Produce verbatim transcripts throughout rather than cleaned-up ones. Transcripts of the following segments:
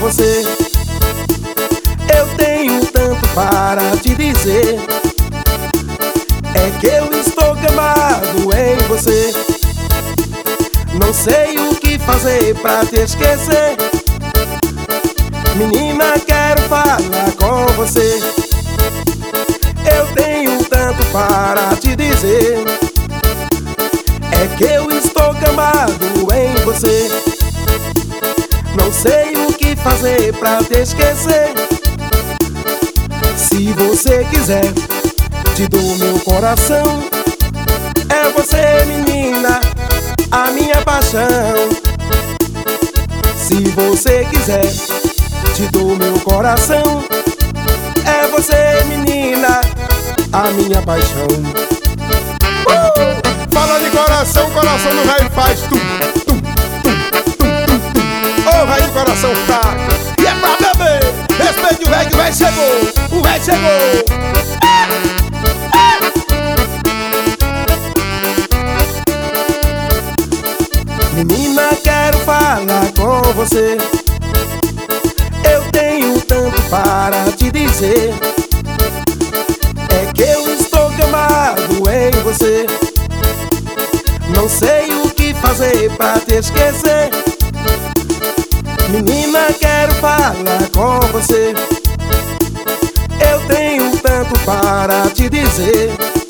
você. Eu tenho tanto para te dizer, é que eu estou gamado em você. Não sei o que fazer pra te esquecer. Menina, quero falar com você. Eu tenho tanto para te dizer, é que eu estou gamado em você. Não sei o que fazer pra te esquecer. Se você quiser, te dou meu coração. É você, menina, a minha paixão. Se você quiser, te dou meu coração. É você, menina, a minha paixão. uh! Fala de coração, coração no velho faz tum, tum, tum, tum, tum, tum. Ô, velho de coração fraco. E é pra beber. Respeite o velho, que o velho chegou. O velho chegou. Ah! Ah! Menina, quero falar com você. Eu tenho tanto para te dizer, é que eu estou gamado em você. Não sei o que fazer pra te esquecer. Menina, quero falar com você. Eu tenho tanto para te dizer,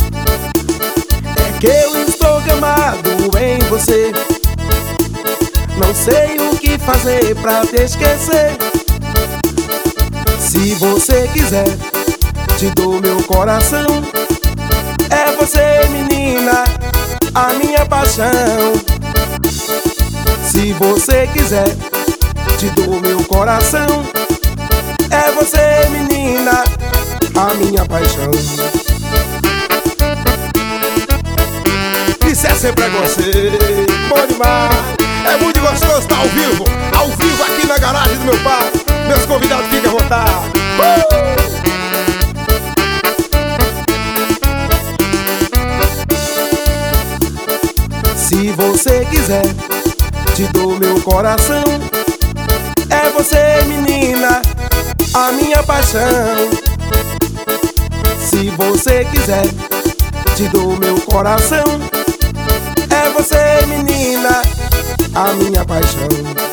é que eu estou gamado em você. Não sei o que fazer pra te esquecer. Se você quiser, te dou meu coração. É você, menina, a minha paixão. Se você quiser, te dou meu coração. É você, menina, a minha paixão. Isso é sempre preconceito. Bom demais. É muito gostoso estar ao vivo. Ao vivo aqui na garagem do meu pai. Meus convidados ficam à vontade. uh! Se você quiser, te dou meu coração. É você, menina, a minha paixão. Se você quiser, te dou meu coração. É você, menina, a minha paixão.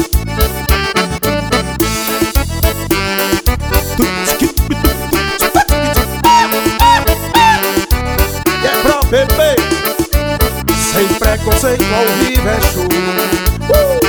E é pra beber. Sem preconceito, ao vivo é show. Uh!